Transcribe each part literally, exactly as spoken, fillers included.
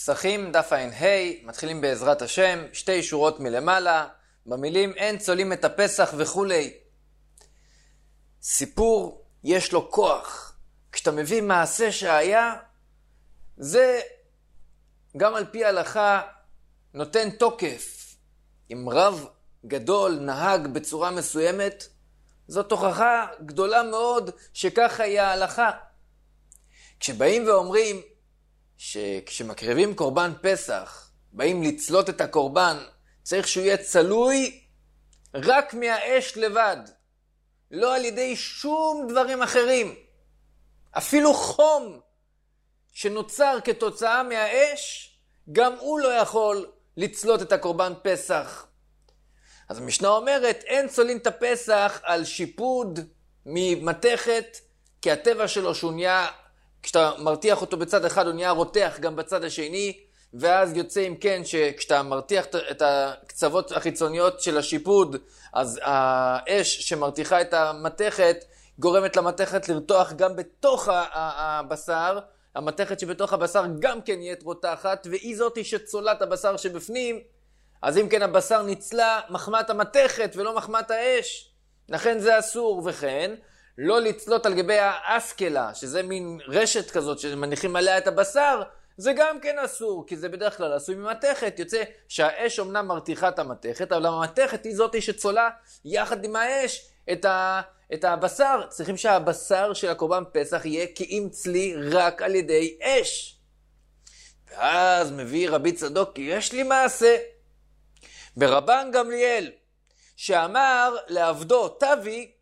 פסחים דף ע"ה, מתחילים בעזרת השם, שתי שורות מלמעלה, במילים אין צולים את הפסח וכולי. סיפור יש לו כוח. כשאתה מביא מעשה שהיה, זה גם על פי ההלכה נותן תוקף. אם רב גדול נהג בצורה מסוימת, זאת הוכחה גדולה מאוד שכך היה ההלכה. כשבאים ואומרים שכשמקריבים קורבן פסח, באים לצלות את הקורבן, צריך שהוא יהיה צלוי רק מהאש לבד, לא על ידי שום דברים אחרים. אפילו חום שנוצר כתוצאה מהאש, גם הוא לא יכול לצלות את הקורבן פסח. אז המשנה אומרת, אין צולין את הפסח על שיפוד ממתכת, כי הטבע שלו שהוא נהיה, כשאתה מרתיח אותו בצד אחד, הוא נהיה רותח גם בצד השני, ואז יוצא אם כן, שכשאתה מרתיח את הקצוות החיצוניות של השיפוד, אז האש שמרתיחה את המתכת, גורמת למתכת לרתוח גם בתוך הבשר, המתכת שבתוך הבשר גם כן נהיית רותחת, והיא זאתי שצולת הבשר שבפנים, אז אם כן הבשר ניצלה מחמת המתכת ולא מחמת האש, לכן זה אסור. וכן, לא לצלות על גבי האסקלה, שזה מין רשת כזאת שמניחים עליה את הבשר, זה גם כן אסור, כי זה בדרך כלל עשוי ממתכת. יוצא שהאש אומנם מרתיחה את המתכת, אבל המתכת היא זאתי שצולה יחד עם האש את, ה, את הבשר. צריכים שהבשר של הקורבן פסח יהיה כאם צלי רק על ידי אש. ואז מביא רבי צדוק, כי יש לי מעשה ברבן גמליאל, שאמר לעבדו, תביא,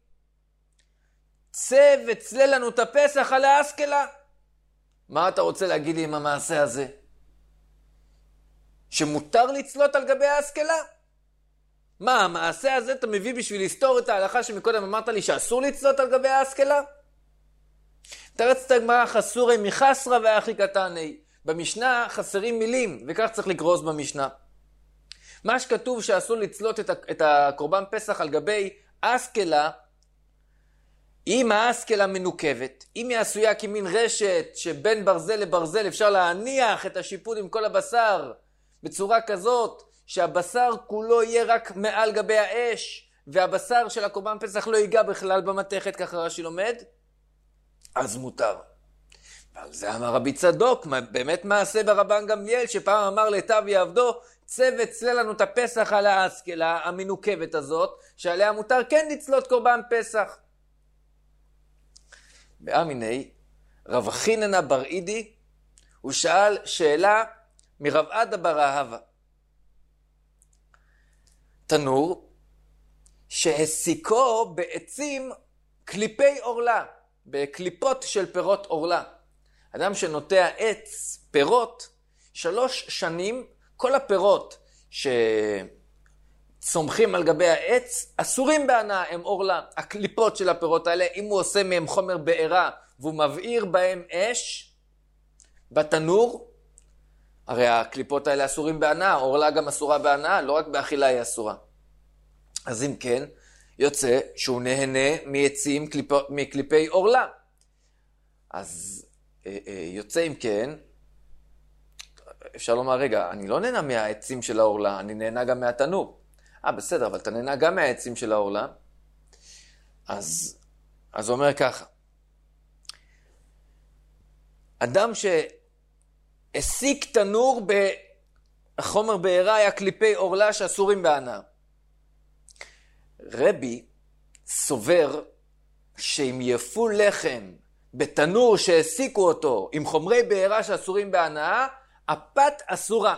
צא וצלה לנו את הפסח על האסקלה. מה אתה רוצה להגיד לי עם המעשה הזה? שמותר לצלות על גבי האסקלה? מה, המעשה הזה אתה מביא בשביל לסתור את ההלכה שמקודם אמרת לי שאסור לצלות על גבי האסקלה? תרצת הגמרא חסורי מחסרה ואחי קטני. במשנה חסרים מילים, וכך צריך לקרוס במשנה. מה שכתוב שאסור לצלות את הקורבן פסח על גבי אסקלה, אם האסקלה מנוקבת, אם היא עשויה כמין רשת שבין ברזל לברזל אפשר להניח את השיפוד עם כל הבשר בצורה כזאת שהבשר כולו יהיה רק מעל גבי האש והבשר של הקורבן פסח לא ייגע בכלל במתכת, ככה רש"י לומד, אז מותר. ועל זה אמר רבי צדוק, באמת מעשה ברבן גמליאל, שפעם אמר לתביא עבדו, צא וצלה לנו את הפסח על האסקלה המנוקבת הזאת, שעליה מותר כן לצלות קורבן פסח. באמיני, רב חיננה בר אידי, הוא שאל שאלה מרב עדה בר אהבה. תנור שהסיקו בעצים קליפי אורלה, בקליפות של פירות אורלה. אדם שנוטע עץ, פירות, שלוש שנים, כל הפירות שצומחים על גבי העץ, אסורים בהנאה, הם אורלה. הקליפות של הפירות האלה, אם הוא עושה מהם חומר בעירה, והוא מבעיר בהם אש, בתנור, הרי הקליפות האלה אסורים בהנאה, אורלה גם אסורה בהנאה, לא רק באכילה היא אסורה. אז אם כן, יוצא שהוא נהנה מעצים קליפות, מקליפי אורלה. אז יוצא אם כן, אפשר לומר, רגע, אני לא נהנה מהעצים של האורלה, אני נהנה גם מהתנור. אה, בסדר, אבל אתה נהנה גם מהעצים של האורלה. אז, אז הוא אומר ככה. אדם שהסיק תנור בחומר בעירה היה קליפי אורלה שאסורים בהנאה. רבי סובר שאם יפו לחם בתנור שהסיקו אותו עם חומרי בעירה שאסורים בהנאה, הפת אסורה.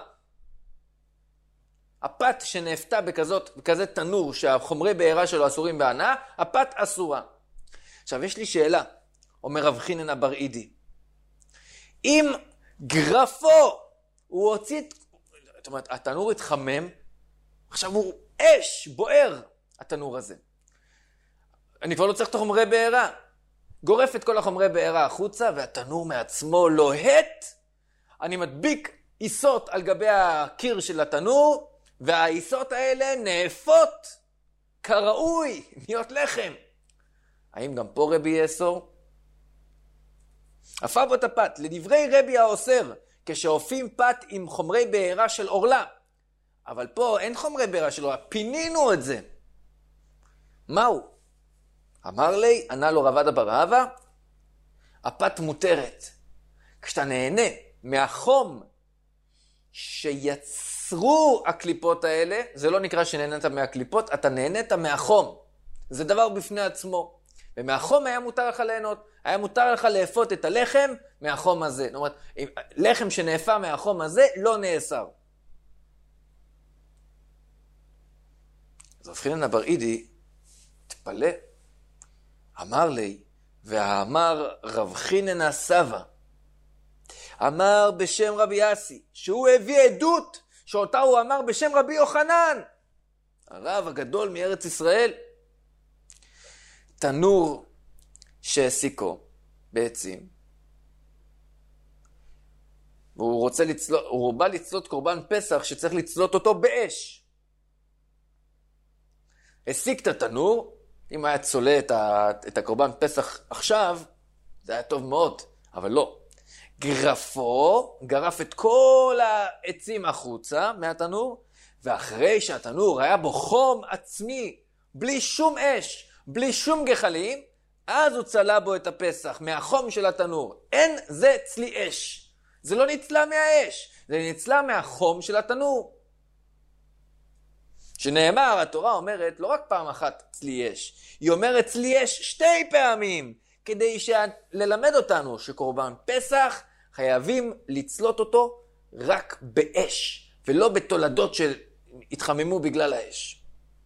הפת שנאפתה בכזאת, בכזה תנור שהחומרי בעירה שלו אסורים בהנאה, הפת אסורה. עכשיו יש לי שאלה, אומר רב חיננה בר אידי. אם גרפו הוא הוציא, זאת אומרת, התנור התחמם, עכשיו הוא אש, בוער, התנור הזה. אני כבר לא צריך את החומרי בעירה. גורף את כל החומרי בעירה החוצה, והתנור מעצמו לוהט. אני מדביק עיסות על גבי הקיר של התנור, והעיסות האלה נאפות כראוי, נהיות לחם. האם גם פה רבי יאסור? אפה בו תפת, לדברי רבי האוסר, כשאופים פת עם חומרי בעירה של אורלה. אבל פה אין חומרי בעירה של אורלה, פינינו את זה. מהו? אמר לי, ענה לו רב עדה בר אהבה, הפת מותרת. כשאתה נהנה מהחום שיצרו הקליפות האלה, זה לא נקרא שנהנית מהקליפות, אתה נהנית מהחום. זה דבר בפני עצמו. ומהחום היה מותר לך ליהנות. היה מותר לך לאפות את הלחם מהחום הזה. זאת אומרת, לחם שנאפה מהחום הזה לא נאסר. אז רב חנניה בר אידי תפלא. אמר לי, והאמר רב חנניה סבא, אמר בשם רבי יאסי, שהוא הביא עדות שאותה הוא אמר בשם רבי יוחנן, הרב הגדול מארץ ישראל. תנור שהסיקו בעצים, והוא רוצה לצלות, הוא בא לצלות קורבן פסח שצריך לצלות אותו באש. הסיק את התנור, אם היה צולה את, ה, את הקורבן פסח עכשיו, זה היה טוב מאוד, אבל לא. גרפו, גרף את כל העצים החוצה מהתנור, ואחרי שהתנור היה בו חום עצמי, בלי שום אש, בלי שום גחלים, אז הוא צלה בו את הפסח, מהחום של התנור. אין זה צלי אש. זה לא נצלה מהאש, זה נצלה מהחום של התנור. שנאמר, התורה אומרת, לא רק פעם אחת צלי אש, היא אומרת צלי אש שתי פעמים, כדי ללמד אותנו שקורבן פסח חייבים לצלות אותו רק באש, ולא בתולדות שהתחממו בגלל האש.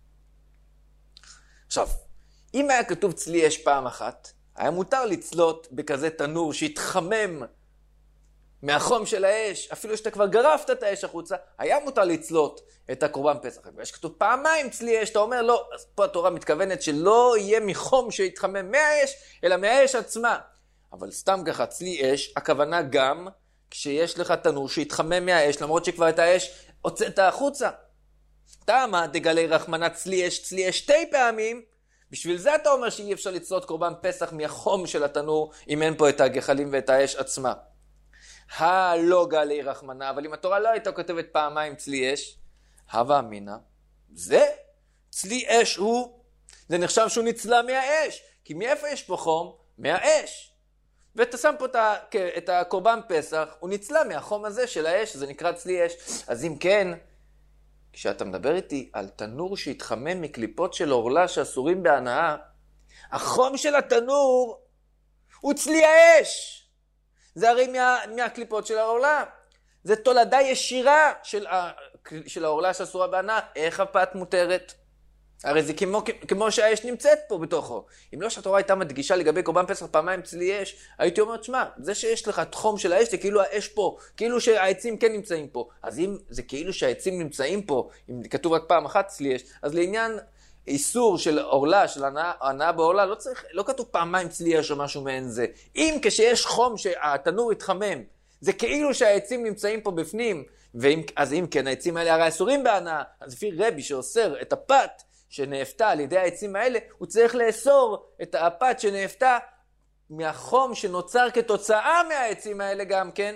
עכשיו, אם היה כתוב צלי אש פעם אחת, היה מותר לצלות בכזה תנור שהתחמם מהחום של האש, אפילו שאתה כבר גרפת את האש החוצה, היה מותר לצלות את הקורבן פסח. ויש כתוב פעמיים צלי אש, אתה אומר לא, אז פה התורה מתכוונת שלא יהיה מחום שהתחמם מהאש, אלא מהאש עצמה. אבל סתם ככה, צלי אש, הכוונה גם כשיש לך תנור שהתחמם מהאש, למרות שכבר את האש הוצאת החוצה. תמה דגלי רחמנה צלי אש, צלי אש שתי פעמים, בשביל זה אתה אומר שאי אפשר לצלות קורבן פסח מהחום של התנור, אם אין פה את הגחלים ואת האש עצמה. הלא גלי רחמנה, אבל אם התורה לא הייתה כותבת פעמיים צלי אש, הווה אמינה, זה צלי אש הוא, זה נחשב שהוא נצלה מהאש, כי מאיפה יש פה חום? מהאש. ואתה שם פה את הקורבן פסח, הוא נצלה מהחום הזה של האש, זה נקרא צלי אש. אז אם כן, כשאתה מדבר איתי על תנור שהתחמם מקליפות של אורלה שאסורים בהנאה, החום של התנור הוא צלי האש. זה הרי מה, מהקליפות של האורלה. זה תולדה ישירה של, ה, של האורלה שאסורה בהנאה. איך הפת מותרת? הרי זה כמו, כמו שהאש נמצאת פה בתוכו. אם לא שהתורה הייתה מדגישה לגבי קורבן פסח פעמיים צלי אש, הייתי אומר, שמה, זה שיש לך תחום של האש, זה כאילו האש פה, כאילו שהעצים כן נמצאים פה. אז אם זה כאילו שהעצים נמצאים פה, אם כתוב רק פעם אחת צלי אש, אז לעניין איסור של אורלה, של הנאה, הנאה באורלה, לא צריך, לא כתוב פעמיים צלי אש או משהו מעין זה. אם כשיש חום שהתנור יתחמם, זה כאילו שהעצים נמצאים פה בפנים, ואם, אז אם כן, העצים האלה הרי אסורים בהנאה, אז לפי רבי שאוסר את הפת, שנאפתה על ידי העצים האלה, הוא צריך לאסור את הפת שנאפתה מהחום שנוצר כתוצאה מהעצים האלה גם כן.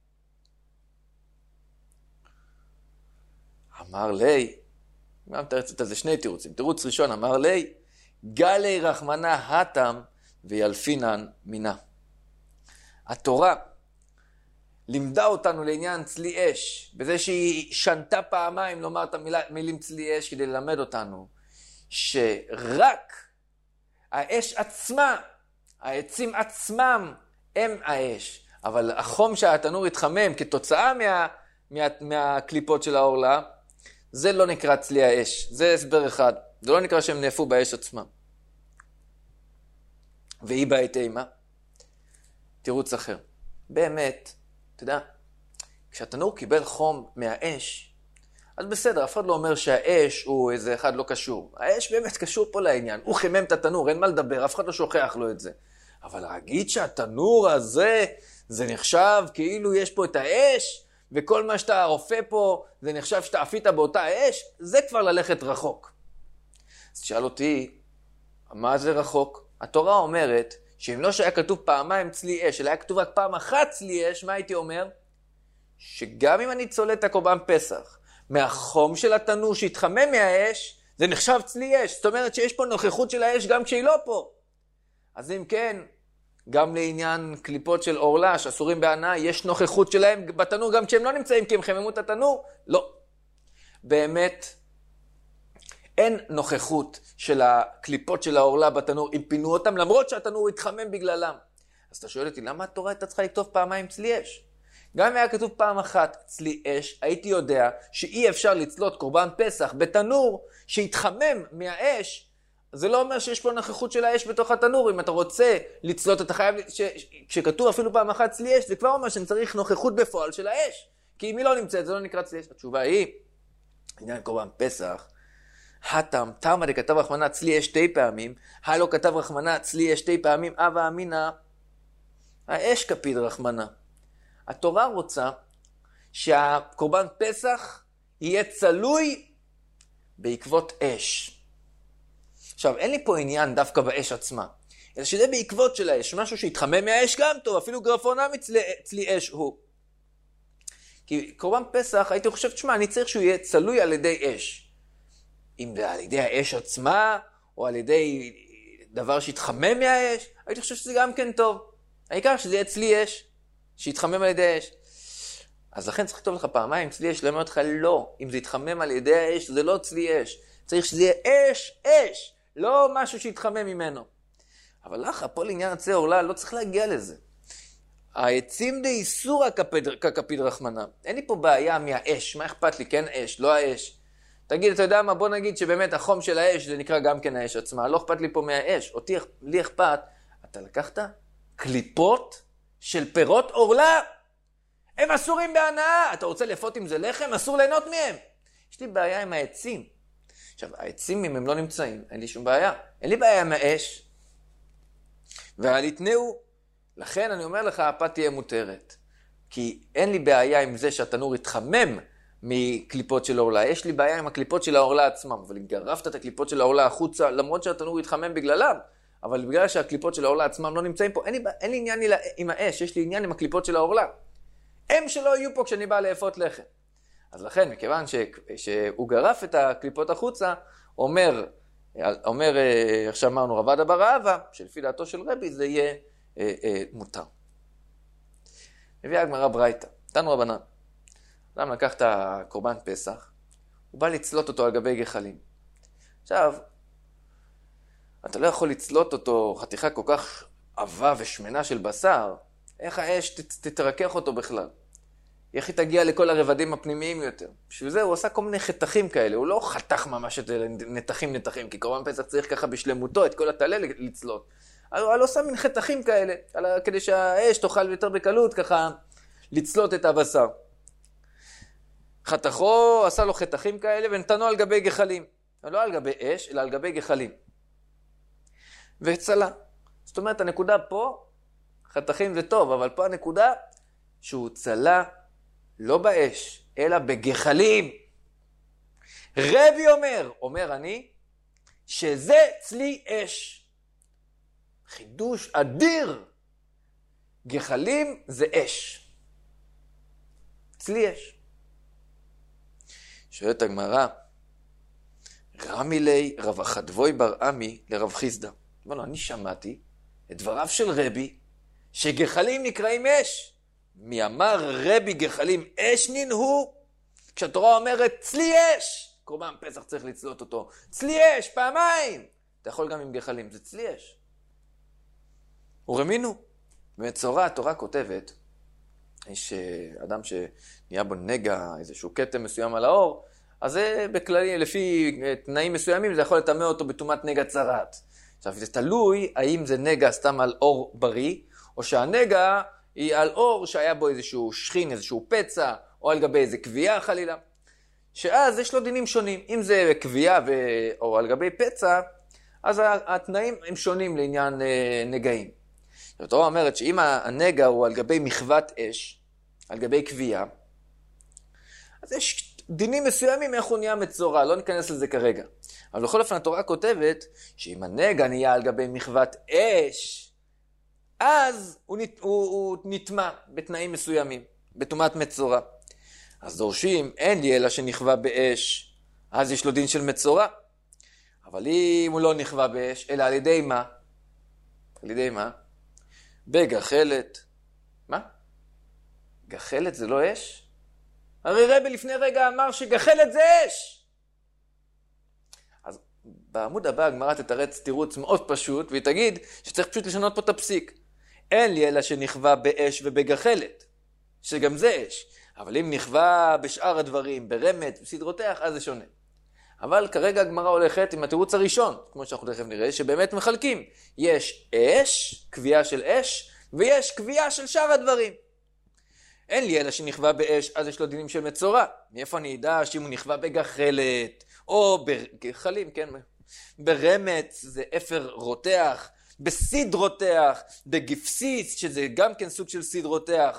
אמר לי, מה מתרצת על זה? שני תירוצים. תירוץ ראשון אמר לי, גלי רחמנה התם וילפינן מינה. התורה לימדה אותנו לעניין צלי אש, בזה שהיא שנתה פעמיים לומר את המילים צלי אש כדי ללמד אותנו, שרק האש עצמה, העצים עצמם הם האש, אבל החום שהתנור התחמם כתוצאה מה, מה, מהקליפות של האורלה, זה לא נקרא צלי האש, זה הסבר אחד, זה לא נקרא שהם נאפו באש עצמה. והיא בעת אימה, תירוץ אחר. באמת, אתה יודע, כשהתנור קיבל חום מהאש, אז בסדר, אף אחד לא אומר שהאש הוא איזה אחד לא קשור. האש באמת קשור פה לעניין. הוא חימם את התנור, אין מה לדבר, אף אחד לא שוכח לו את זה. אבל להגיד שהתנור הזה, זה נחשב כאילו יש פה את האש, וכל מה שאתה רופא פה, זה נחשב שאתה אפית באותה אש, זה כבר ללכת רחוק. אז תשאל אותי, מה זה רחוק? התורה אומרת, שאם לא שהיה כתוב פעמיים צלי אש, אלא היה כתוב רק פעם אחת צלי אש, מה הייתי אומר? שגם אם אני צולט את הקורבן פסח, מהחום של התנור שהתחמם מהאש, זה נחשב צלי אש. זאת אומרת שיש פה נוכחות של האש גם כשהיא לא פה. אז אם כן, גם לעניין קליפות של אורלה שאסורים בהנאה, יש נוכחות שלהם בתנור גם כשהם לא נמצאים, כי הם חממו את התנור? לא. באמת, אין נוכחות של הקליפות של האורלה בתנור, אם פינו אותם, למרות שהתנור התחמם בגללם. אז אתה שואל אותי, למה התורה הייתה צריכה לכתוב פעמיים צלי אש? גם אם היה כתוב פעם אחת צלי אש, הייתי יודע שאי אפשר לצלות קורבן פסח בתנור שהתחמם מהאש. זה לא אומר שיש פה נוכחות של האש בתוך התנור. אם אתה רוצה לצלות, אתה חייב, ש... כשכתוב אפילו פעם אחת צלי אש, זה כבר אומר שאני צריך נוכחות בפועל של האש. כי אם היא לא נמצאת, זה לא נקרא צלי אש. התשובה היא, עניין קורבן פסח, הטם, תמה דכתב רחמנא צלי אש שתי פעמים, הלא כתב רחמנא צלי אש שתי פעמים, אבא אמינא, האש כפיד רחמנא. התורה רוצה שהקורבן פסח יהיה צלוי בעקבות אש. עכשיו, אין לי פה עניין דווקא באש עצמה, אלא שזה בעקבות של האש, משהו שהתחמם מהאש גם טוב, אפילו גרפונם מצלי, צלי אש הוא. כי קורבן פסח, הייתי חושב, תשמע, אני צריך שהוא יהיה צלוי על ידי אש. אם זה על ידי האש עצמה, או על ידי דבר שהתחמם מהאש, הייתי חושב שזה גם כן טוב. העיקר שזה יהיה צלי אש, שהתחמם על ידי אש. אז לכן צריך לכתוב לך פעמיים, צלי אש, למה אותך לא. אם זה יתחמם על ידי האש, זה לא צלי אש. צריך שזה יהיה אש, אש, לא משהו שהתחמם ממנו. אבל לך, פה לעניין עצי אורלה, לא צריך להגיע לזה. העצים די איסורא כקפיד רחמנא. אין לי פה בעיה מהאש, מה אכפת לי? כן אש, לא האש. תגיד, אתה יודע מה? בוא נגיד שבאמת החום של האש, זה נקרא גם כן האש עצמה. לא אכפת לי פה מהאש. אותי, לי אכפת. אתה לקחת קליפות של פירות אורלה. הם אסורים בהנאה. אתה רוצה לפות עם זה לחם? אסור ליהנות מהם. יש לי בעיה עם העצים. עכשיו, העצים אם הם לא נמצאים, אין לי שום בעיה. אין לי בעיה עם האש. ועל יתנאו. לכן אני אומר לך, הפת תהיה מותרת. כי אין לי בעיה עם זה שהתנור יתחמם מקליפות של האורלה. יש לי בעיה עם הקליפות של האורלה עצמם. אבל אם גרפת את הקליפות של האורלה החוצה, למרות שהתנור יתחמם בגללם, אבל בגלל שהקליפות של האורלה עצמם לא נמצאים פה, אין לי, אין לי עניין עם האש, יש לי עניין עם הקליפות של האורלה. הם שלא יהיו פה כשאני בא לאפות לחם. אז לכן, מכיוון ש, שהוא גרף את הקליפות החוצה, אומר, אומר, עכשיו אמרנו, רבד אבר אבא, שלפי דעתו של רבי, זה יהיה אה, אה, מותר. מביאה הגמרא ברייתא, תנו רבנן. אדם לקח את הקורבן פסח, הוא בא לצלות אותו על גבי גחלים. עכשיו, אתה לא יכול לצלות אותו חתיכה כל כך עבה ושמנה של בשר, איך האש תתרכך אותו בכלל? איך היא תגיע לכל הרבדים הפנימיים יותר? בשביל זה הוא עושה כל מיני חתכים כאלה, הוא לא חתך ממש את נתחים נתחים, כי קורבן פסח צריך ככה בשלמותו את כל התלה לצלות. הוא עושה מין חתכים כאלה, כדי שהאש תוכל יותר בקלות ככה לצלות את הבשר. חתכו, עשה לו חתכים כאלה ונתנו על גבי גחלים. לא על גבי אש, אלא על גבי גחלים. וצלה. זאת אומרת, הנקודה פה, חתכים זה טוב, אבל פה הנקודה שהוא צלה לא באש, אלא בגחלים. רבי אומר, אומר אני, שזה צלי אש. חידוש אדיר. גחלים זה אש. צלי אש. שואלת הגמרא, רמי לי רב אחדבוי בר עמי לרב חיסדא. אומר לו, אני שמעתי את דבריו של רבי, שגחלים נקראים אש. מי אמר רבי גחלים אש ננהו? כשהתורה אומרת צלי אש, קורבן פסח צריך לצלות אותו. צלי אש, פעמיים. אתה יכול גם עם גחלים, זה צלי אש. ורמינו, במצורע התורה כותבת, יש אדם שנהיה בו נגע, איזשהו קטם מסוים על האור, אז זה בכללי, לפי תנאים מסוימים, זה יכול לטמא אותו בטומאת נגע צרעת. עכשיו, זה תלוי האם זה נגע סתם על אור בריא, או שהנגע היא על אור שהיה בו איזשהו שכין, איזשהו פצע, או על גבי איזה קביעה חלילה. שאז יש לו דינים שונים. אם זה קביעה ו... או על גבי פצע, אז התנאים הם שונים לעניין נגעים. התורה אומרת שאם הנגע הוא על גבי מחוות אש, על גבי קביעה, אז יש דינים מסוימים איך הוא נהיה מצורע, לא ניכנס לזה כרגע. אבל בכל אופן התורה כותבת שאם הנגע נהיה על גבי מחוות אש, אז הוא, נת, הוא, הוא נטמע בתנאים מסוימים. בטומאת מצורע. אז דורשים, אין לי אלא שנכווה באש, אז יש לו דין של מצורע. אבל אם הוא לא נכווה באש, אלא על ידי מה? על ידי מה? בגחלת. מה? גחלת זה לא אש? הרי רבי לפני רגע אמר שגחלת זה אש. אז בעמוד הבא הגמרא תתרץ תירוץ מאוד פשוט, והיא תגיד שצריך פשוט לשנות פה את הפסיק. אין לי אלא שנכווה באש ובגחלת, שגם זה אש. אבל אם נכווה בשאר הדברים, ברמת, בסדרותיך, אז זה שונה. אבל כרגע הגמרא הולכת עם התירוץ הראשון, כמו שאנחנו תכף נראה, שבאמת מחלקים. יש אש, קביעה של אש, ויש קביעה של שאר הדברים. אין לי אלא שנכווה באש, אז יש לו דינים של מצורע. מאיפה אני ידע שאם הוא נכווה בגחלת, או בגחלים, כן, ברמץ, זה אפר רותח, בסיד רותח, בגפסיס, שזה גם כן סוג של סיד רותח.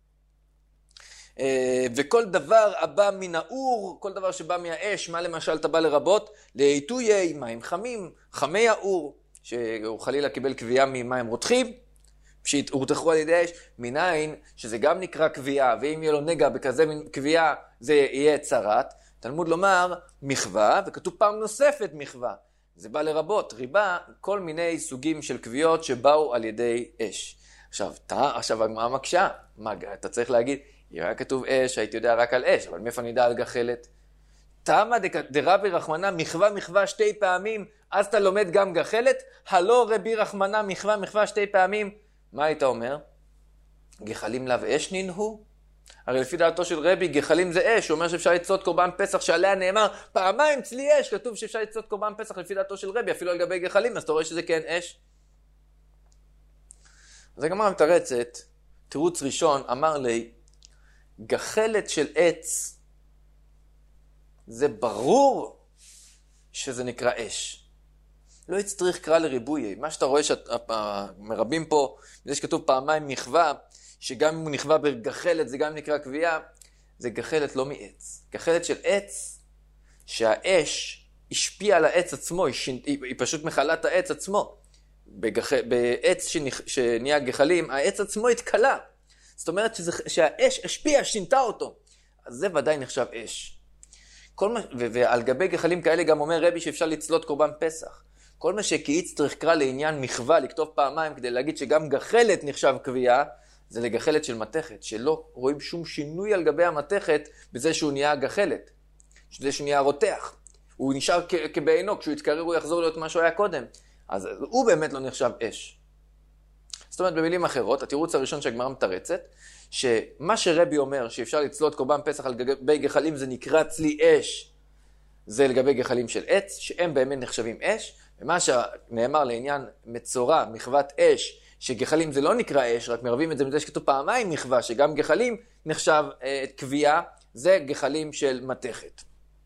וכל דבר הבא מן האור, כל דבר שבא מהאש, מה למשל אתה בא לרבות? לעיתויי מים חמים, חמי האור, שהוא חלילה קיבל קביעה ממים רותחים, שהורתחו על ידי האש, מניין שזה גם נקרא קביעה, ואם יהיה לו נגע בכזה קביעה, זה יהיה צרת. תלמוד לומר מחווה, וכתוב פעם נוספת מחווה. זה בא לרבות, ריבה, כל מיני סוגים של קביעות שבאו על ידי אש. עכשיו, אתה, עכשיו הגמרא מקשה, מה, אתה צריך להגיד, אם היה כתוב אש, הייתי יודע רק על אש, אבל מאיפה אני יודע על גחלת? תמה דרבי רחמנה מחווה מחווה שתי פעמים, אז אתה לומד גם גחלת? הלא רבי רחמנה מחווה מחווה שתי פעמים, מה היית אומר? גחלים לאו אש נינהו? הרי לפי דעתו של רבי, גחלים זה אש, הוא אומר שאפשר לצלות קורבן פסח, שעליה נאמר, פעמיים צלי אש, כתוב שאפשר לצלות קורבן פסח לפי דעתו של רבי, אפילו על גבי גחלים, אז אתה רואה שזה כן אש. אז הגמרא מתרצת, תירוץ ראשון, אמר לי, גחלת של עץ, זה ברור שזה נקרא אש. לא יצטריך קרא לריבוי. מה שאתה רואה שמרבים פה, זה שכתוב פעמיים מחווה, שגם אם הוא נכווה בגחלת זה גם נקרא קביעה, זה גחלת לא מעץ. גחלת של עץ, שהאש השפיעה על העץ עצמו, היא, שינ... היא פשוט מחלה את העץ עצמו. בגח... בעץ שנכ... שנהיה גחלים, העץ עצמו התקלה. זאת אומרת שזה... שהאש השפיעה, שינתה אותו. אז זה ודאי נחשב אש. כל מה... ו... ועל גבי גחלים כאלה גם אומר רבי שאפשר לצלות קורבן פסח. כל מה שקיץ צריך קרא לעניין מחווה, לכתוב פעמיים כדי להגיד שגם גחלת נחשב קביעה, זה לגחלת של מתכת, שלא רואים שום שינוי על גבי המתכת בזה שהוא נהיה גחלת, שזה שהוא נהיה רותח. הוא נשאר כבעינו, כשהוא יתקרר הוא יחזור להיות מה שהוא היה קודם. אז הוא באמת לא נחשב אש. זאת אומרת, במילים אחרות, התירוץ הראשון שהגמרא מתרצת, שמה שרבי אומר שאפשר לצלות קורבן פסח על גבי גחלים זה נקרא צלי אש, זה לגבי גחלים של עץ, שהם באמת נחשבים אש, ומה שנאמר לעניין מצורע, מחוות אש, שגחלים זה לא נקרא אש, רק מרבים את זה מזה שכתוב פעמיים מחווה, שגם גחלים נחשב אה, קביעה, זה גחלים של מתכת.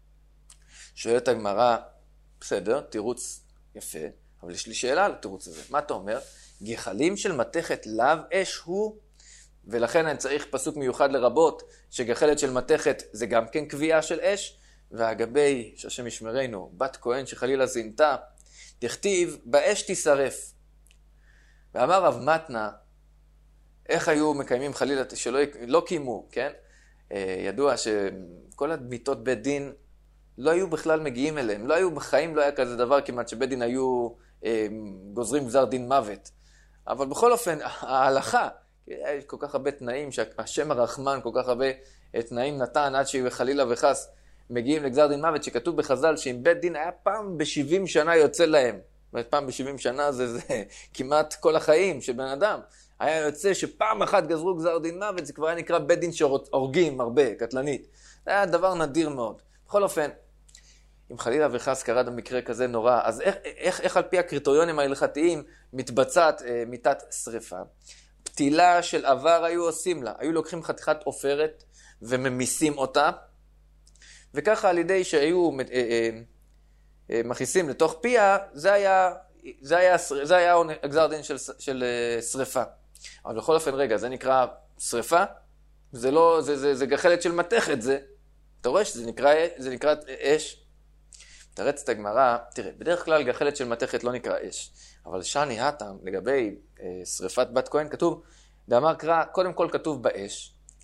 שואלת הגמרא, בסדר, תירוץ יפה, אבל יש לי שאלה על התירוץ הזה. מה אתה אומר? גחלים של מתכת לאו אש הוא, ולכן אני צריך פסוק מיוחד לרבות, שגחלת של מתכת זה גם כן קביעה של אש, והגבי, שהשם ישמרנו, בת כהן שחלילה זינתה, תכתיב, באש תשרף. ואמר רב מתנה, איך היו מקיימים חלילה שלא לא קיימו, כן? ידוע שכל הדמיתות בית דין לא היו בכלל מגיעים אליהם. לא היו בחיים, לא היה כזה דבר כמעט שבית דין היו גוזרים גזר דין מוות. אבל בכל אופן, ההלכה, יש כל כך הרבה תנאים, שהשם הרחמן כל כך הרבה תנאים נתן עד שהוא חלילה וחס מגיעים לגזר דין מוות, שכתוב בחז"ל שאם בית דין היה פעם ב-שבעים שנה יוצא להם, פעם ב-שבעים שנה זה, זה כמעט כל החיים של בן אדם. היה יוצא שפעם אחת גזרו גזר דין מוות, זה כבר היה נקרא בית דין שהורגים הרבה, קטלנית. זה היה דבר נדיר מאוד. בכל אופן, אם חלילה וחס קרה במקרה כזה נורא, אז איך, איך, איך על פי הקריטריונים ההלכתיים מתבצעת אה, מיתת שריפה? פתילה של עבר היו עושים לה. היו לוקחים חתיכת עופרת וממיסים אותה, וככה על ידי שהיו אה, אה, אה, מכניסים לתוך פיה, זה היה, זה היה, זה היה גזר דין של, של אה, שריפה. אבל בכל אופן, רגע, זה נקרא שריפה? זה לא, זה, זה, זה גחלת של מתכת, זה. אתה רואה שזה נקרא, זה נקרא אש? תרץ את הגמרא, תראה, בדרך כלל גחלת של מתכת לא נקרא אש, אבל שני הטעם לגבי אה, שריפת בת כהן כתוב, דאמר קרא, קודם כל כתוב באש,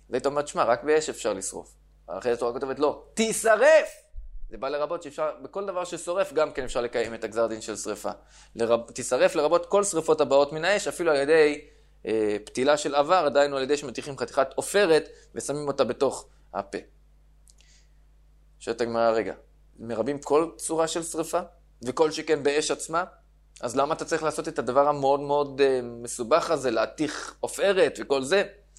והיית אומרת, שמה, רק באש אפשר לשרוף. אחרי התורה כותבת, לא, תישרף! זה בא לרבות שאפשר, בכל דבר ששורף, גם כן אפשר לקיים את הגזר דין של שריפה. לרב, תישרף לרבות כל שריפות הבאות מן האש, אפילו על ידי אה, פתילה של עבר, עדיין על ידי שמתיחים חתיכת עופרת, ושמים אותה בתוך הפה. שואלת הגמרא, רגע, מרבים כל צורה של שריפה, וכל שכן באש עצמה, אז למה אתה צריך לעשות את הדבר המאוד מאוד אה, מסובך הזה, להתיך עופרת וכל זה?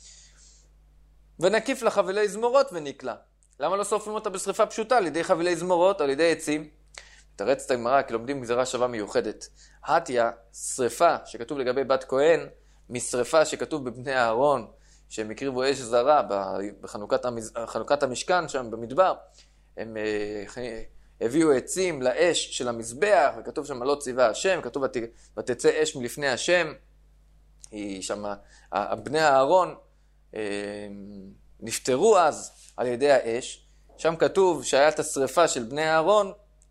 ונקיף לה חבילי זמורות ונקלה. למה לא שורפים אותה בשריפה פשוטה, על ידי חבילי זמורות, על ידי עצים? תרץ את הגמרא, כי לומדים גזירה שווה מיוחדת. התיה, שריפה שכתוב לגבי בת כהן, משריפה שכתוב בבני אהרון, שהם הקריבו אש זרה בחנוכת המז... חנוכת המשכן שם במדבר, הם הביאו עצים לאש של המזבח, וכתוב שם לא ציווה השם, כתוב ותצא אש מלפני השם, היא שם, בני אהרון נפטרו אז על ידי האש, שם כתוב שהיה את השריפה של בני אהרון,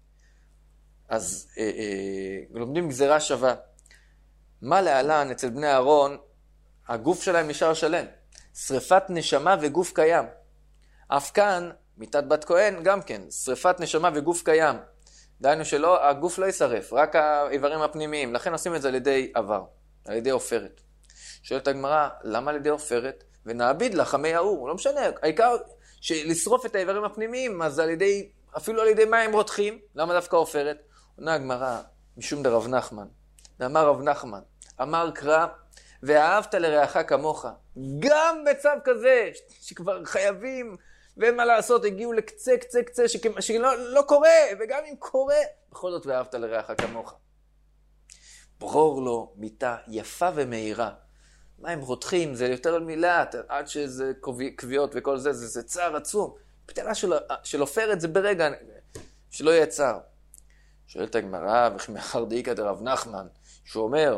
אז אה, אה, לומדים גזירה שווה. מה להלן אצל בני אהרון, הגוף שלהם נשאר שלם. שריפת נשמה וגוף קיים. אף כאן, מיתת בת כהן, גם כן, שריפת נשמה וגוף קיים. דהיינו שלא, הגוף לא יישרף, רק האיברים הפנימיים. לכן עושים את זה על ידי עבר, על ידי עופרת. שואלת הגמרא, למה על ידי עופרת? ונעביד לה חמי האור, לא משנה, העיקר שלשרוף את האיברים הפנימיים, אז על ידי, אפילו על ידי מים רותחים, למה דווקא עופרת? עונה הגמרא, משום דרב נחמן. ואמר רב נחמן, אמר קרא, ואהבת לרעך כמוך. גם בצו כזה, שכבר חייבים, ואין מה לעשות, הגיעו לקצה, קצה, קצה, שלא לא קורה, וגם אם קורה, בכל זאת ואהבת לרעך כמוך. ברור לו מיטה יפה ומהירה. מים רותחים, זה יותר על מילה, עד שזה קביעות וכל זה, זה, זה צער עצום. פתילה של, של עופרת זה ברגע, שלא יהיה צער. שואלת הגמרא, ומאחר דאיקא דרב נחמן, שהוא אומר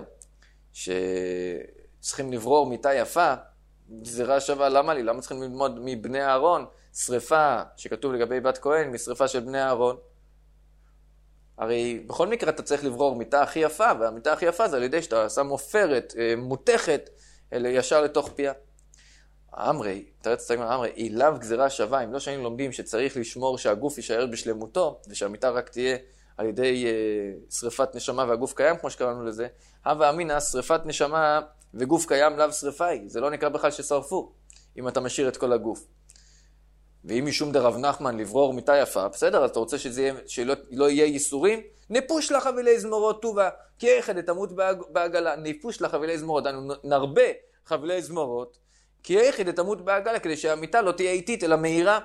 שצריכים לברור מיטה יפה, גזירה שווה, למה לי? למה צריכים ללמוד מבני אהרון? שריפה שכתוב לגבי בת כהן, משריפה של בני אהרון. הרי בכל מקרה אתה צריך לברור מיטה הכי יפה, והמיטה הכי יפה זה על ידי שאתה שם עופרת, מותכת, ישר לתוך פיה. האמרי, תרץ את הגמרא, האמרי, היא לאו גזירה שווה, אם לא שהיינו לומדים שצריך לשמור שהגוף יישאר בשלמותו, ושהמיטה רק תהיה על ידי uh, שריפת נשמה והגוף קיים, כמו שקראנו לזה, הווה אמינא, שריפת נשמה וגוף קיים לאו שריפה היא, זה לא נקרא בכלל ששרפו, אם אתה משאיר את כל הגוף. ואם משום דרב נחמן לברור מיטה יפה, בסדר, אז אתה רוצה שזה יהיה, שלא לא יהיה ייסורים? נפוש לה חבילי זמורות טובה, כי היכד תמות בעגלה, נפוש לה חבילי זמורות, נרבה חבילי זמורות, כי היכד תמות בעגלה, כדי שהמיטה לא תהיה איטית, אלא מהירה.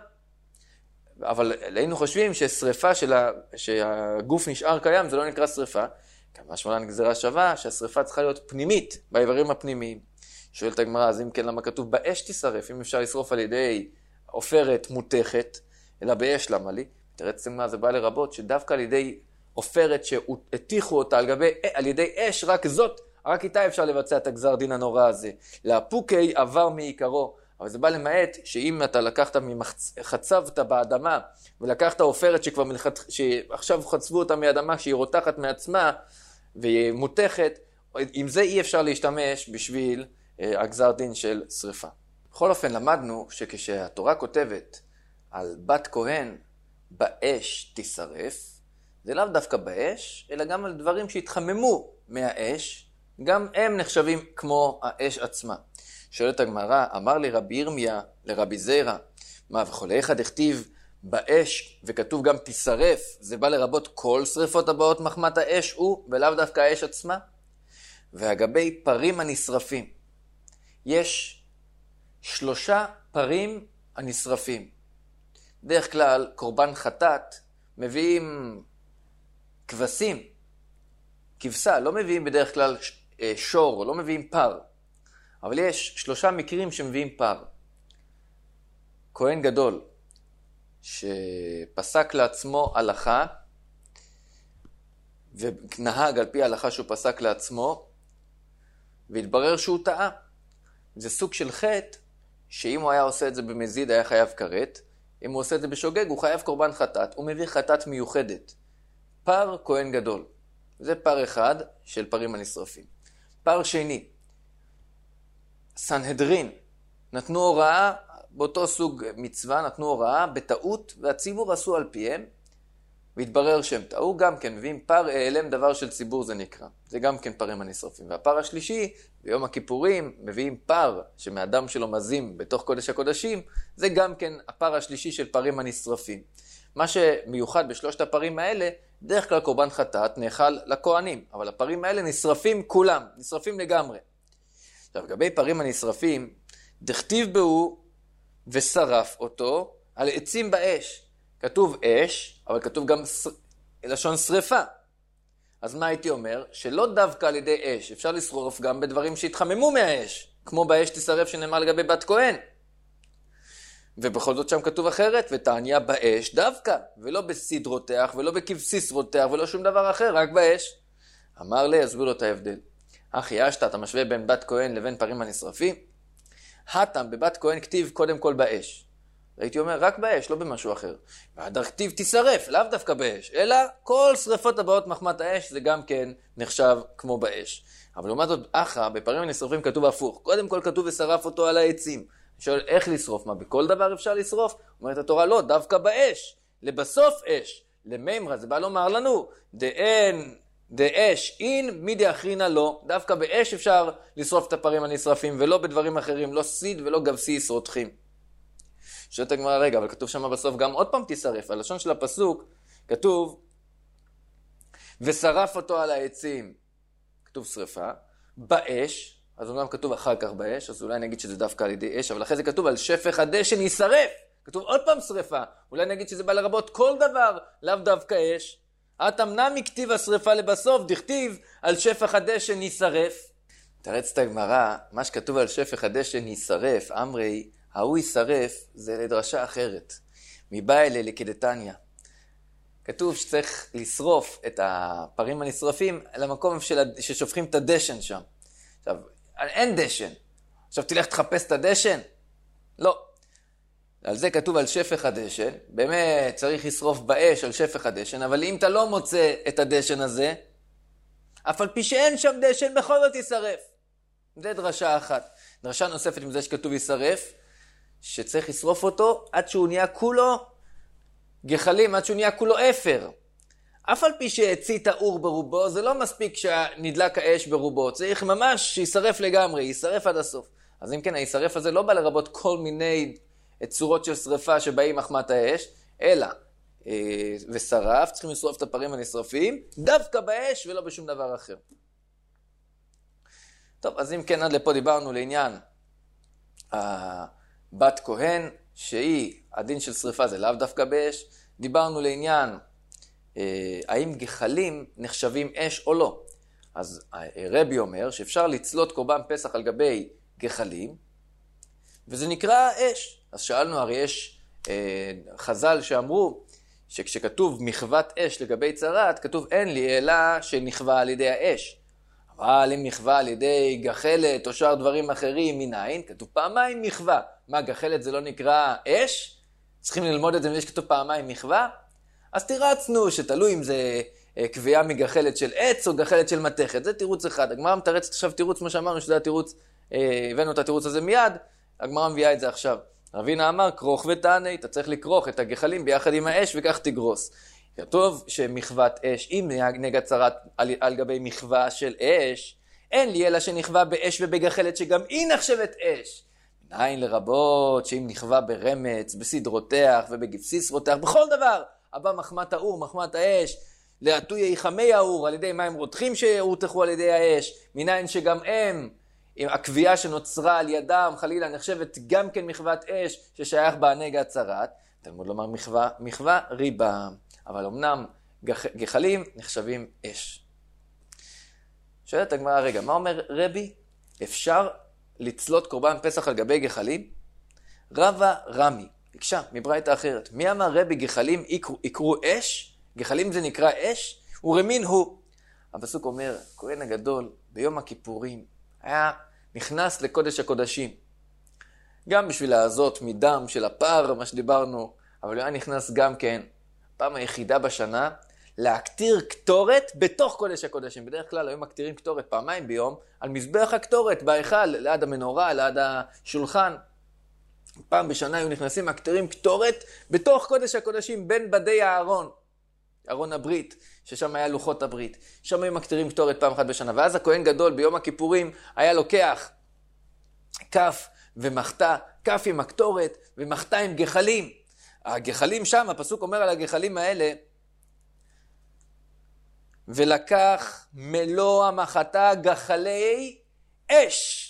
אבל היינו חושבים ששריפה של ה... שהגוף נשאר קיים, זה לא נקרא שריפה, כמה שמלן גזירה שווה, שהשריפה צריכה להיות פנימית, באיברים הפנימיים. שואלת הגמרא, אז אם כן, למה כתוב באש תישרף, אם אפשר לשרוף על ידי עופרת מותכת, אלא באש למה לי? תרץ מה זה בא לרבות, שדווקא על ידי עופרת שהתיחו אותה על, גבי, על ידי אש, רק זאת, רק איתה אפשר לבצע את הגזר דין הנורא הזה. להפוקי עבר מעיקרו, אבל זה בא למעט שאם אתה לקחת, חצבת באדמה, ולקחת עופרת שכבר מלכת, שעכשיו חצבו אותה מאדמה, שהיא רותחת מעצמה, והיא מותכת, עם זה אי אפשר להשתמש בשביל הגזר דין של שריפה. בכל אופן למדנו שכשהתורה כותבת על בת כהן באש תישרף, זה לאו דווקא באש, אלא גם על דברים שהתחממו מהאש, גם הם נחשבים כמו האש עצמה. שואלת הגמרא, אמר לי רבי ירמיה לרבי זירא, מה וכל אחד הכתיב באש וכתוב גם תישרף, זה בא לרבות כל שריפות הבאות מחמת האש הוא, ולאו דווקא האש עצמה. והגבי פרים הנשרפים, יש שלושה פרים הנשרפים. דרך כלל קורבן חטאת מביאים כבשים, כבשה, לא מביאים בדרך כלל שור, לא מביאים פר. אבל יש שלושה מקרים שמביאים פר. כהן גדול שפסק לעצמו הלכה, ונהג על פי ההלכה שהוא פסק לעצמו, והתברר שהוא טעה. זה סוג של חטא, שאם הוא היה עושה את זה במזיד היה חייב כרת, אם הוא עושה את זה בשוגג הוא חייב קורבן חטאת, הוא מביא חטאת מיוחדת. פר כהן גדול. זה פר אחד של פרים הנשרפים. פר שני, סנהדרין, נתנו הוראה באותו סוג מצווה נתנו הוראה בטעות, והציבור עשו על פיהם, והתברר שהם טעו גם כן, מביאים פר העלם דבר של ציבור זה נקרא. זה גם כן פרים הנשרפים. והפר השלישי, ביום הכיפורים, מביאים פר שמאדם שלו מזים בתוך קודש הקודשים, זה גם כן הפר השלישי של פרים הנשרפים. מה שמיוחד בשלושת הפרים האלה, דרך כלל קורבן חטאת נאכל לכהנים, אבל הפרים האלה נשרפים כולם, נשרפים לגמרי. עכשיו, לגבי פרים הנשרפים, דכתיב בהו ושרף אותו על עצים באש. כתוב אש, אבל כתוב גם ש... לשון שריפה. אז מה הייתי אומר? שלא דווקא על ידי אש, אפשר לשרוף גם בדברים שהתחממו מהאש, כמו באש תשרף שנאמר לגבי בת כהן. ובכל זאת שם כתוב אחרת, ותעניה באש דווקא, ולא בסיד רותח, ולא בכבסיס רותח, ולא שום דבר אחר, רק באש. אמר לי, הסביר לו את ההבדל. אחי, ישת, אתה משווה בין בת כהן לבין פרים הנשרפים? הטם בבת כהן כתיב קודם כל באש. הייתי אומר, רק באש, לא במשהו אחר. והדר כתיב תשרף, לאו דווקא באש, אלא כל שריפות הבאות מחמת האש, זה גם כן נחשב כמו באש. אבל לעומת זאת, אחא, בפרים הנשרפים כתוב הפוך. קודם כל כתוב ושרף אותו על העצים. שואל, איך לשרוף? מה, בכל דבר אפשר לשרוף? אומרת התורה, לא, דווקא באש. לבסוף אש. למימרא, זה בא לומר לנו, דאין, דאש, אין, מידי אחרינה לא. דווקא באש אפשר לשרוף את הפרים הנשרפים, ולא בדברים אחרים, לא סיד ולא גבסיס רותחים. שואלת הגמרא, רגע, אבל כתוב שם בסוף גם עוד פעם תשרף. הלשון של הפסוק כתוב, ושרף אותו על העצים. כתוב שריפה. באש, אז אומנם כתוב אחר כך באש, אז אולי נגיד שזה דווקא על ידי אש, אבל אחרי זה כתוב על שפך הדשן יישרף. כתוב עוד פעם שריפה. אולי נגיד שזה בא לרבות כל דבר, לאו דווקא אש. התמנע מכתיב השריפה לבסוף, דכתיב על שפך הדשן יישרף. תרץ את הגמרא, מה שכתוב על שפך הדשן יישרף, אמרי, ההוא יישרף, זה לדרשה אחרת. מבא אלה לכדתניא. כתוב שצריך לשרוף את הפרים הנשרפים למקום ששופכים את הדשן שם. עכשיו, אין דשן. עכשיו תלך תחפש את הדשן? לא. על זה כתוב על שפך הדשן. באמת צריך לשרוף באש על שפך הדשן, אבל אם אתה לא מוצא את הדשן הזה, אף על פי שאין שם דשן, בכל זאת יישרף. זה דרשה אחת. דרשה נוספת עם זה שכתוב יישרף, שצריך לשרוף אותו עד שהוא נהיה כולו גחלים, עד שהוא נהיה כולו אפר. אף על פי שהצית האור ברובו, זה לא מספיק שנדלק האש ברובו, צריך ממש שישרף לגמרי, ישרף עד הסוף. אז אם כן, הישרף הזה לא בא לרבות כל מיני צורות של שריפה שבאים מחמת האש, אלא אה, ושרף, צריכים לשרוף את הפרים הנשרפים, דווקא באש ולא בשום דבר אחר. טוב, אז אם כן, עד לפה דיברנו לעניין בת כהן, שהיא, הדין של שריפה זה לאו דווקא באש. דיברנו לעניין, אה, האם גחלים נחשבים אש או לא. אז רבי אומר שאפשר לצלות קורבן פסח על גבי גחלים, וזה נקרא אש. אז שאלנו, הרי יש אה, חז"ל שאמרו, שכשכתוב מחוות אש לגבי צרת, כתוב אין לי אלא שנכווה על ידי האש. אבל אם נכווה על ידי גחלת או שאר דברים אחרים מנין, כתוב פעמיים מכווה. מה, גחלת זה לא נקרא אש? צריכים ללמוד את זה ויש כתוב פעמיים מכווה? אז תירצנו שתלוי אם זה קביעה מגחלת של עץ או גחלת של מתכת. זה תירוץ אחד. הגמרא מתרצת עכשיו תירוץ, כמו שאמרנו שזה התירוץ, הבאנו את התירוץ הזה מיד, הגמרא מביאה את זה עכשיו. רבינה אמר, כרוך ותענה, אתה צריך לכרוך את הגחלים ביחד עם האש וכך תגרוס. כתוב שמחוות אש, אם נגע צרת על, על גבי מחווה של אש, אין לי אלא שנכווה באש ובגחלת שגם היא נחשבת אש. מניין לרבות שאם נכווה ברמץ, בסיד רותח ובגבסיס רותח, בכל דבר, הבא מחמת האור, מחמת האש, להטוי חמי האור על ידי מים רותחים שהורתחו על ידי האש, מניין שגם הם, עם הקביעה שנוצרה על ידם, חלילה נחשבת גם כן מחוות אש ששייך בה נגע צרת. תלמוד לומר מחווה, מחווה ריבה. אבל אמנם גח, גחלים נחשבים אש. שואלת הגמרא, רגע, מה אומר רבי? אפשר לצלות קורבן פסח על גבי גחלים? רבא רמי, ביקשה, מברייתא אחרת. מי אמר רבי גחלים יקרו, יקרו אש? גחלים זה נקרא אש? ורמין הוא. הפסוק אומר, כהן הגדול ביום הכיפורים היה נכנס לקודש הקודשים. גם בשביל לעזות מדם של הפר, מה שדיברנו, אבל הוא היה נכנס גם כן, פעם היחידה בשנה, להקטיר קטורת בתוך קודש הקודשים. בדרך כלל היו מקטירים קטורת פעמיים ביום, על מזבח הקטורת, בהיכל, ליד המנורה, ליד השולחן. פעם בשנה היו נכנסים הכתרים קטורת בתוך קודש הקודשים, בין בדי הארון, ארון הברית, ששם היה לוחות הברית. שם היו מקטרים קטורת פעם אחת בשנה. ואז הכהן גדול ביום הכיפורים היה לוקח כף ומחתה, כף עם הקטורת ומחתה עם גחלים. הגחלים שם, הפסוק אומר על הגחלים האלה, ולקח מלוא המחתה גחלי אש.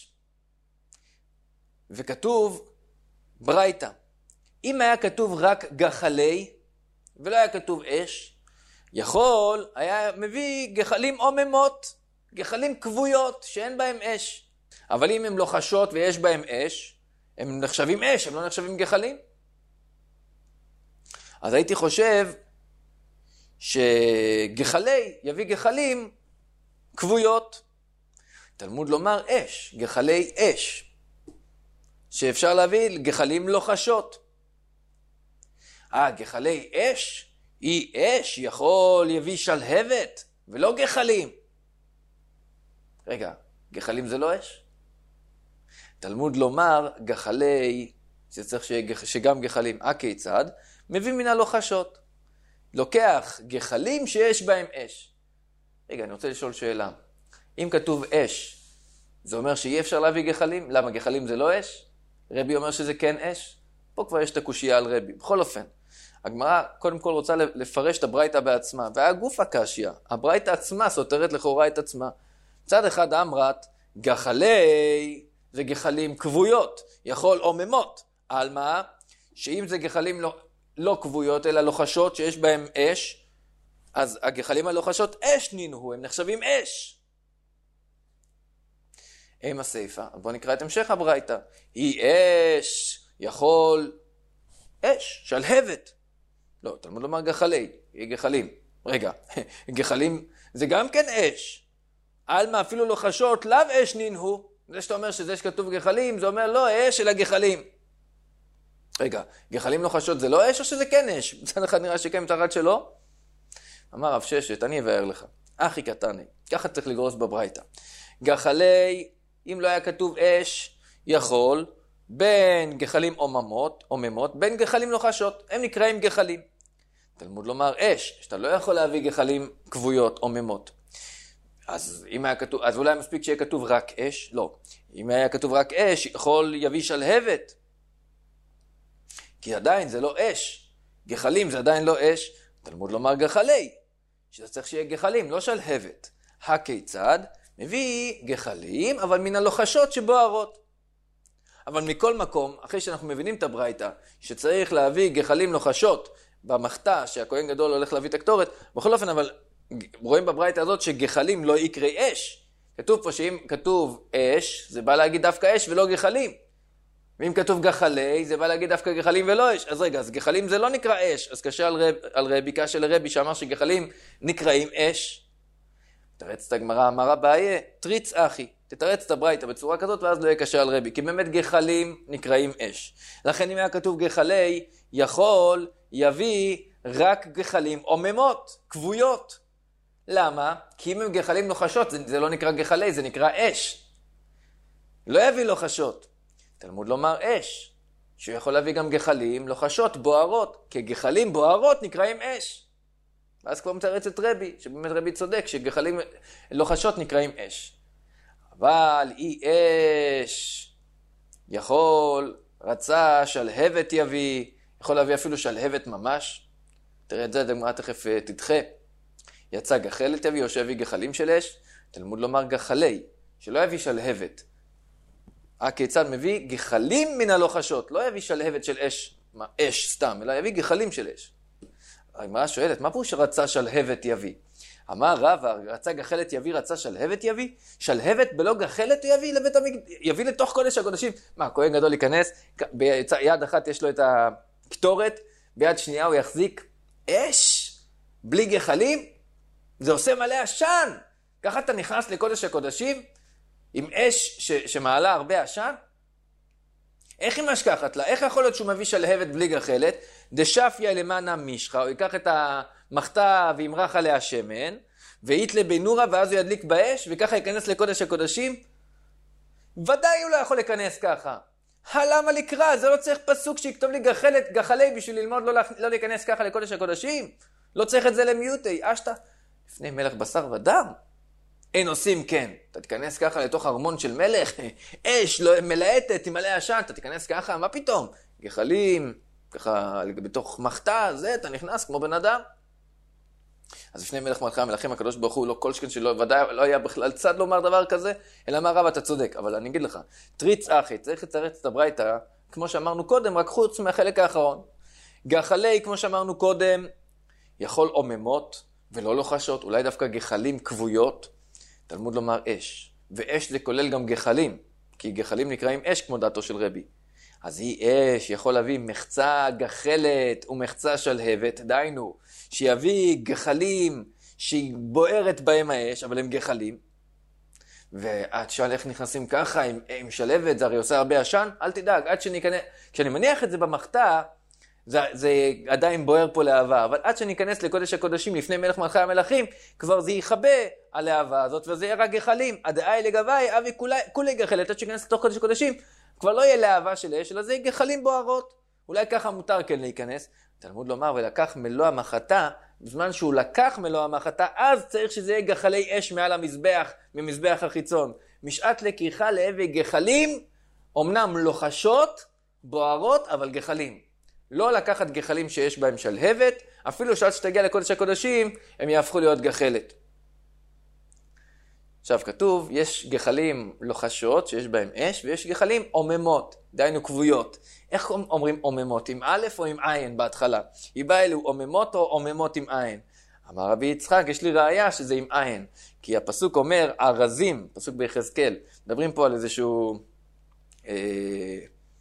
וכתוב ברייתא. אם היה כתוב רק גחלי, ולא היה כתוב אש, יכול היה מביא גחלים עוממות, גחלים כבויות שאין בהם אש. אבל אם הם לוחשות ויש בהם אש, הם נחשבים אש, הם לא נחשבים גחלים. אז הייתי חושב שגחלי יביא גחלים כבויות. תלמוד לומר אש, גחלי אש. שאפשר להביא גחלים לוחשות. אה, גחלי אש? היא אש, יכול יביא שלהבת, ולא גחלים. רגע, גחלים זה לא אש? תלמוד לומר גחלי, שצריך שגם גחלים, אה כיצד? מביא מן הלוחשות. לוקח גחלים שיש בהם אש. רגע, אני רוצה לשאול שאלה. אם כתוב אש, זה אומר שאי אפשר להביא גחלים? למה, גחלים זה לא אש? רבי אומר שזה כן אש? פה כבר יש את הקושייה על רבי. בכל אופן, הגמרא קודם כל רוצה לפרש את הברייתא בעצמה, והגוף הקשיא, הברייתא עצמה סותרת לכאורה את עצמה. מצד אחד אמרת, גחלי זה גחלים כבויות, יכול עוממות. על מה? שאם זה גחלים לא, לא כבויות, אלא לוחשות שיש בהם אש, אז הגחלים הלוחשות אש נינו, הם נחשבים אש. עם הסייפה, בואו נקרא את המשך הברייתא. היא אש, יכול אש, שלהבת. לא, תלמוד לומר גחלי, היא גחלים. רגע, גחלים זה גם כן אש. אלמה אפילו לוחשות, לאו אש נינו. זה שאתה אומר שזה שכתוב גחלים, זה אומר לא אש אלא גחלים. רגע, גחלים לוחשות זה לא אש או שזה כן אש? מצד אחד נראה שכן, מצד אחד שלא. אמר רב ששת, אני אבאר לך. אחי קטני, ככה צריך לגרוס בברייתא. גחלי, אם לא היה כתוב אש, יכול בין גחלים עוממות, עוממות, בין גחלים לוחשות. הם נקראים גחלים. תלמוד לומר אש, שאתה לא יכול להביא גחלים כבויות, עוממות. אז אם היה כתוב, אז אולי מספיק שיהיה כתוב רק אש? לא. אם היה כתוב רק אש, יכול יביא שלהבת. כי עדיין זה לא אש. גחלים זה עדיין לא אש. תלמוד לומר גחלי, שזה צריך שיהיה גחלים, לא שלהבת. הכיצד? מביא גחלים, אבל מן הלוחשות שבוערות. אבל מכל מקום, אחרי שאנחנו מבינים את הברייתא, שצריך להביא גחלים לוחשות במחתה, שהכהן גדול הולך להביא את הקטורת, בכל אופן, אבל רואים בברייתא הזאת שגחלים לא יקרי אש. כתוב פה שאם כתוב אש, זה בא להגיד דווקא אש ולא גחלים. ואם כתוב גחלי, זה בא להגיד דווקא גחלים ולא אש. אז רגע, אז גחלים זה לא נקרא אש. אז קשה על, רב, על רבי, קשה לרבי שאמר שגחלים נקראים אש. תרץ את הגמרא, אמרה באיה, תריץ אחי. תתרץ את הברייתא בצורה כזאת, ואז לא יהיה קשה על רבי. כי באמת גחלים נקראים אש. לכן אם היה כתוב גחלי, יכול, יביא רק גחלים עוממות, כבויות. למה? כי אם הם גחלים לוחשות, זה, זה לא נקרא גחלי, זה נקרא אש. לא יביא לוחשות. תלמוד לומר אש, שהוא יכול להביא גם גחלים לוחשות בוערות, כי גחלים בוערות נקראים אש. ואז כבר מתרץ את רבי, שבאמת רבי צודק, שגחלים לוחשות נקראים אש. אבל אי אש, יכול, רצה, שלהבת יביא, יכול להביא אפילו שלהבת ממש. תראה את זה, הדגמרא תכף תדחה. יצא גחלת יביא או שיביא גחלים של אש, תלמוד לומר גחלי, שלא יביא שלהבת. הכיצד מביא גחלים מן הלוחשות, לא יביא שלהבת של אש, מה, אש סתם, אלא יביא גחלים של אש. הגמרא שואלת, מה פה שרצה שלהבת יביא? אמר רבא, רצה גחלת יביא, רצה שלהבת יביא? שלהבת בלא גחלת יביא לבית המקדש, יביא לתוך קודש הקודשים. מה, כהן גדול ייכנס, ביד אחת יש לו את הקטורת, ביד שנייה הוא יחזיק אש, בלי גחלים? זה עושה מלא עשן. ככה אתה נכנס לקודש הקודשים, עם אש ש- שמעלה הרבה עשן? איך היא משכחת לה? איך יכול להיות שהוא מביא שלהבת בלי גחלת? דשפיה למענה מישחה, הוא ייקח את המחתה וימרח עליה שמן, ויתלה בנורה ואז הוא ידליק באש, וככה ייכנס לקודש הקודשים? ודאי הוא לא יכול להיכנס ככה. למה לקרוא? זה לא צריך פסוק שיכתוב לי גחלת, גחלי בשביל ללמוד לא, לא להיכנס ככה לקודש הקודשים. לא צריך את זה למיוטי. אשתה, לפני מלך בשר ודם. אין עושים כן. אתה תיכנס ככה לתוך ארמון של מלך, אש לא מלאטת, תמלא עשן, אתה תיכנס ככה, מה פתאום? גחלים, ככה בתוך מחתה, זה, אתה נכנס כמו בן אדם. אז לפני מלך מלכי המלכים הקדוש ברוך הוא, לא כל שכן שלא, ודאי לא היה בכלל צד לומר דבר כזה, אלא מה רב, אתה צודק. אבל אני אגיד לך, תריץ אחי, צריך לצרץ את הברייתא, כמו שאמרנו קודם, רק חוץ מהחלק האחרון. גחלי, כמו שאמרנו קודם, יכול עוממות ולא לוחשות, אולי דווקא גחלים כבויות, תלמוד לומר אש. ואש זה כולל גם גחלים, כי גחלים נקראים אש כמו דעתו של רבי. אז היא אש, יכול להביא מחצה גחלת ומחצה שלהבת, דיינו, שיביא גחלים שהיא בוערת בהם האש, אבל הם גחלים. ואת שאל איך נכנסים ככה, עם, עם שלהבת, זה הרי עושה הרבה עשן, אל תדאג, עד שניכנס, כשאני מניח את זה במחתה, זה, זה עדיין בוער פה להבה, אבל עד שניכנס לקודש הקודשים, לפני מלך מלכי המלכים, כבר זה ייחבא על להבה הזאת, וזה יהיה רק גחלים. הדאי לגבי, אבי כולי, כולי גחלת, עד שניכנס לתוך קודש הקודשים, כבר לא יהיה להבה של אש, אלא זה יהיה גחלים בוערות. אולי ככה מותר כן להיכנס. תלמוד לומר, ולקח מלוא המחתה, בזמן שהוא לקח מלוא המחתה, אז צריך שזה יהיה גחלי אש מעל המזבח, ממזבח החיצון. משעת לקיחה להביא גחלים, אמנם לוחשות, בוערות, אבל גחלים. לא לקחת גחלים שיש בהם שלהבת, אפילו שעד שתגיע לקודש הקודשים, הם יהפכו להיות גחלת. עכשיו כתוב, יש גחלים לוחשות שיש בהם אש, ויש גחלים עוממות, דיינו כבויות. איך אומרים עוממות? עם א' או עם עין בהתחלה? היא באה אלו עוממות או עוממות עם עין? אמר רבי יצחק, יש לי ראיה שזה עם עין. כי הפסוק אומר, ארזים, פסוק ביחזקאל, מדברים פה על איזשהו, אה,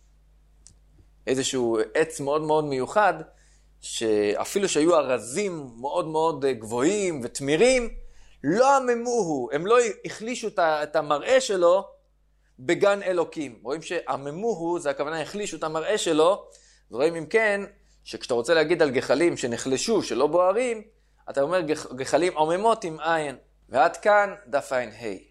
איזשהו עץ מאוד מאוד מיוחד, שאפילו שהיו ארזים מאוד מאוד גבוהים ותמירים, לא עממוהו, הם לא החלישו את המראה שלו בגן אלוקים. רואים שעממוהו, זה הכוונה החלישו את המראה שלו, ורואים אם כן, שכשאתה רוצה להגיד על גחלים שנחלשו, שלא בוערים, אתה אומר גחלים עוממות עם עין. ועד כאן דף עין ה'.